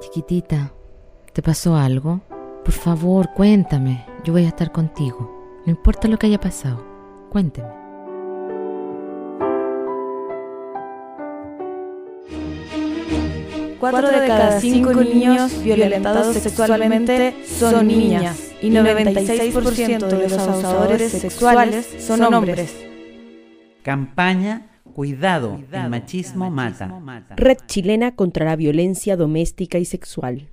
Chiquitita, ¿te pasó algo? Por favor, cuéntame. Yo voy a estar contigo. No importa lo que haya pasado. Cuénteme. Cuatro de cada 5 niños violentados sexualmente son niñas y 96% de los abusadores sexuales son hombres. Campaña Cuidado, el machismo mata. Red chilena contra la violencia doméstica y sexual.